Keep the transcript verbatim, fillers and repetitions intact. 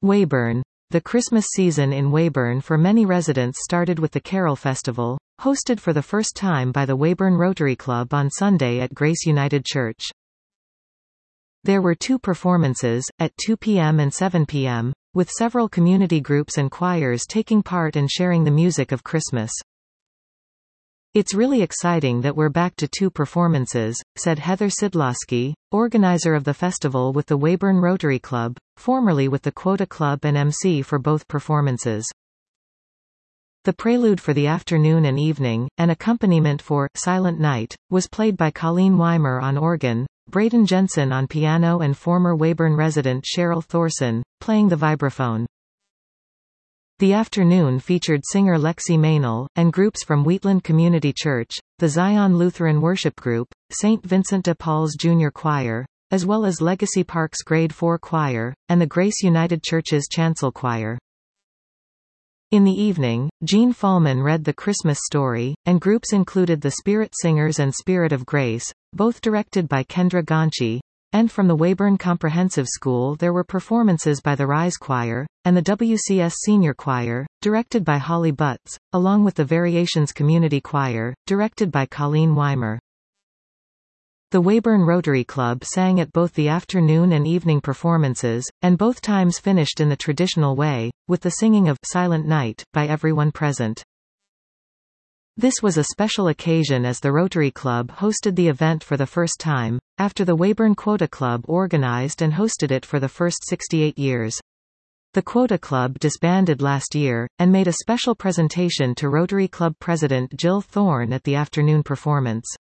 Weyburn. The Christmas season in Weyburn for many residents started with the Carol Festival, hosted for the first time by the Weyburn Rotary Club on Sunday at Grace United Church. There were two performances, at two p m and seven p m, with several community groups and choirs taking part and sharing the music of Christmas. "It's really exciting that we're back to two performances," said Heather Sidlowski, organizer of the festival with the Weyburn Rotary Club, formerly with the Quota Club and M C for both performances. The prelude for the afternoon and evening, and accompaniment for Silent Night, was played by Colleen Weimer on organ, Braden Jensen on piano and former Weyburn resident Cheryl Thorson, playing the vibraphone. The afternoon featured singer Lexi Maynell, and groups from Wheatland Community Church, the Zion Lutheran Worship Group, Saint Vincent de Paul's Junior Choir, as well as Legacy Park's Grade four Choir, and the Grace United Church's Chancel Choir. In the evening, Gene Fallman read the Christmas story, and groups included the Spirit Singers and Spirit of Grace, both directed by Kendra Gonchi, and from the Weyburn Comprehensive School there were performances by the Rise Choir, and the W C S Senior Choir, directed by Holly Butts, along with the Variations Community Choir, directed by Colleen Weimer. The Weyburn Rotary Club sang at both the afternoon and evening performances, and both times finished in the traditional way, with the singing of Silent Night by everyone present. This was a special occasion as the Rotary Club hosted the event for the first time, after the Weyburn Quota Club organized and hosted it for the first sixty-eight years. The Quota Club disbanded last year, and made a special presentation to Rotary Club President Jill Thorne at the afternoon performance.